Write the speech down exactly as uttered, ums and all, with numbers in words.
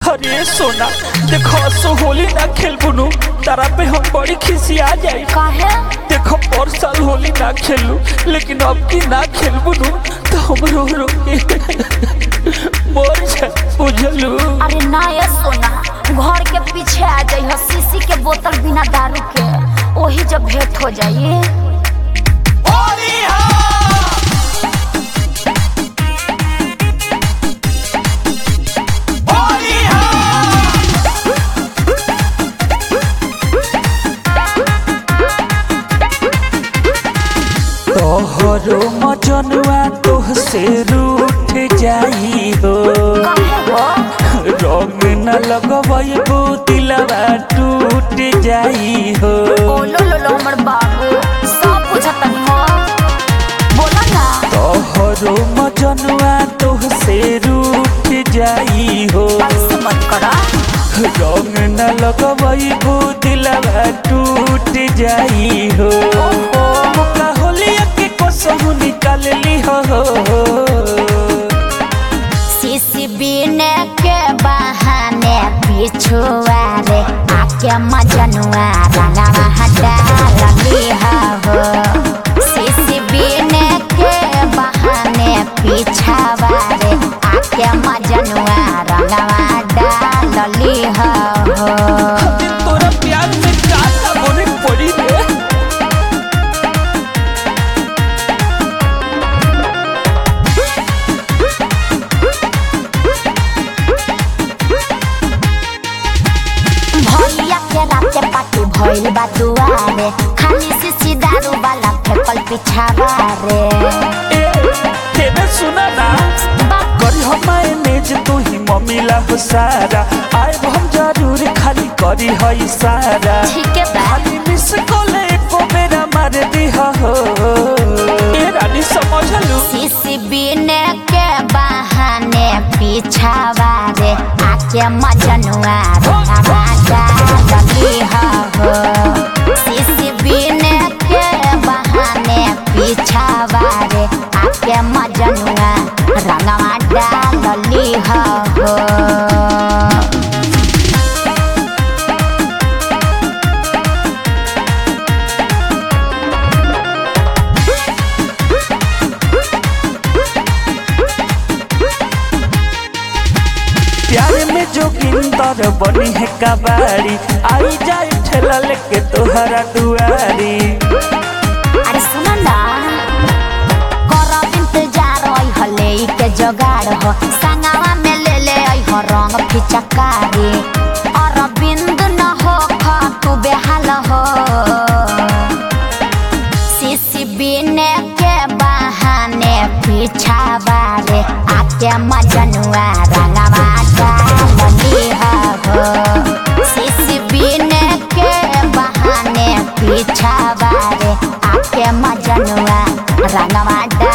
अरे सोना देखो सो होली ना खेलबुनु तारा पे हम बड़ी खिसिया जाई। काहे? देखो पर साल होली ना खेलू लेकिन अब की ना खेलबुनु तो हम रो रो के मर जा बुझलू। अरे ना ये सोना घर के पीछे आ जाई शीशी के बोतल बिना दारू के वही जब भेंट हो जाई। तोहरो मजनुआ तोह से रूठ जाई हो, रंग न लगवैबो दिलवा टूट जाई हो। बोलो लो लो हमर बाबू सब बुझतनी हो बोला ना। तोहरो मजनुआ तोह से रूठ जाई हो, ऐसे मत करा। रंग न लगवैबो दिलवा टूट जाई हो। सहु निकाल ली हो शीशी बिने के बहाने पिछुआ रे आके मजनुआ रंगवा डाल ली हो। शीशी बिने के बहाने पिछुआ रे आके मजनुआ रंगवा डाल ली हो। तोरा प्यार में काटा बोले पड़ी रे। भइल बा दुआरे खाली शीशी दारू वाला फेकल पिछावा रे। तेरे सुना ना करी हमारे नेज तू ही मम्मीला हो सारा आए हम जरूर खाली करी है इशारा। ठीक है खाली मिस कोले को मेरा मार दी हो ए रानी समझ लू। शीशी बिने के बहाने पिछावा रे आके मजनुआ रंगवा डाल ली हो। शीशी बिने के बहाने पिछावा रे आके मजनुआ रंगवा डाल ली हो। प्यारे में जोगिंदर बनी है कबाड़ी आई जाए ठेला लेके तोहरा दुआरी। अरे सुनो ना करब इंतजार ओइ हले के जोगाड़ हो संगवा में ले ले ओइ हो रंग फिचकारी और बिंद न हो ख तू बेहाल हो। शीशी बिने के बहाने पिछावा रे आके मजनुआ रंगवा डाल ली हो। शीशी बिने के बहाने पिछावा रे आके मजनुआ रंगवा